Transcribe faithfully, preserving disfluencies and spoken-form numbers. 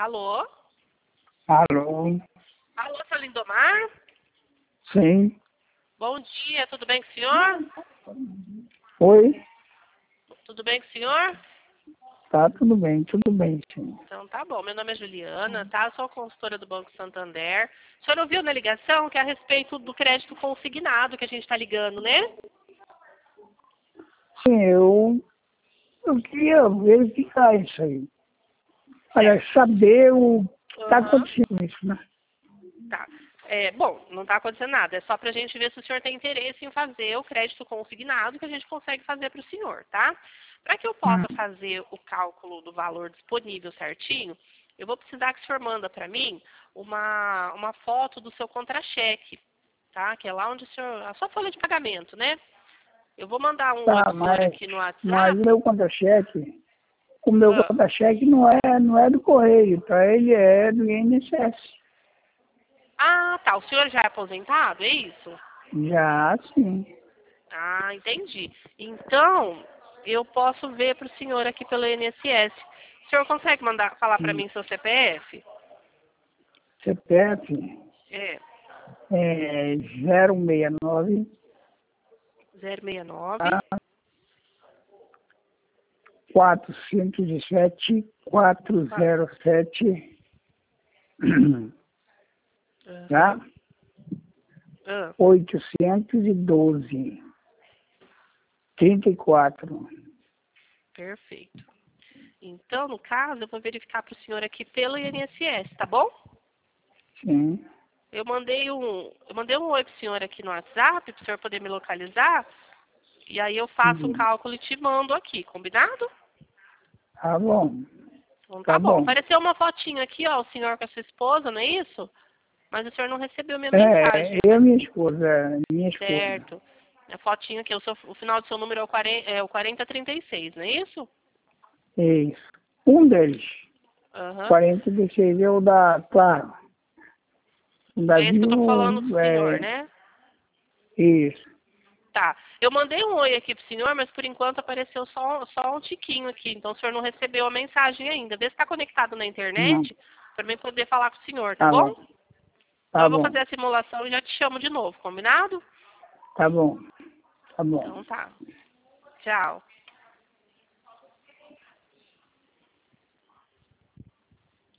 Alô? Alô? Alô, seu Lindomar? Sim. Bom dia, tudo bem com o senhor? Oi? Tudo bem com o senhor? Tá tudo bem, tudo bem, sim. Então tá bom, meu nome é Juliana, tá? Eu sou consultora do Banco Santander. O senhor ouviu na ligação que é a respeito do crédito consignado que a gente está ligando, né? Sim, eu, eu queria verificar isso aí. Olha, saber o que está Aham. acontecendo isso, né? Tá. É, bom, não está acontecendo nada. É só para a gente ver se o senhor tem interesse em fazer o crédito consignado que a gente consegue fazer para o senhor, tá? Para que eu possa Hum. fazer o cálculo do valor disponível certinho, eu vou precisar que o senhor manda para mim uma, uma foto do seu contra-cheque, tá? Que é lá onde o senhor... A sua folha de pagamento, né? Eu vou mandar um oi Tá, pro senhor mas, aqui no mas o WhatsApp. meu contra-cheque, o meu Ah, contra-cheque não é, não é do Correio, tá? Ele é do I N S S. Ah, tá. O senhor já é aposentado, é isso? Já, sim. Ah, entendi. Então, eu posso ver para o senhor aqui pelo I N S S. O senhor consegue mandar falar para Sim. mim seu C P F? C P F É, é zero seis nove zero seis nove. tá? quatrocentos e sete, Ah, quatrocentos e sete, tá? aham. Ah, oitocentos e doze, trinta e quatro. perfeito. Então, no caso, eu vou verificar para o senhor aqui pelo I N S S, tá bom? Sim. Eu mandei um, eu mandei um oi pro senhor aqui no WhatsApp, para o senhor poder me localizar. E aí eu faço o Hum. cálculo e te mando aqui, combinado? Tá bom. Então Tá tá bom. bom. Apareceu uma fotinha aqui, ó, o senhor com a sua esposa, não é isso? Mas o senhor não recebeu minha É, mensagem, eu e minha esposa, é, minha esposa. certo? A fotinha aqui, o, seu, o final do seu número é o quarenta, é o quarenta trinta e seis, não é isso? Isso. Um deles. Aham. quarenta e seis é o da, claro. O da É esse que eu tô falando Vivo, pro senhor, é, né? isso. Tá. Eu mandei um oi aqui pro senhor, mas por enquanto apareceu só, só um tiquinho aqui. Então o senhor não recebeu a mensagem ainda. Vê se tá conectado na Não. internet para mim poder falar com o senhor, tá Tá bom? bom. Então Tá eu vou bom. fazer a simulação e já te chamo de novo, combinado? Tá bom. Tá bom. Então tá. Tchau.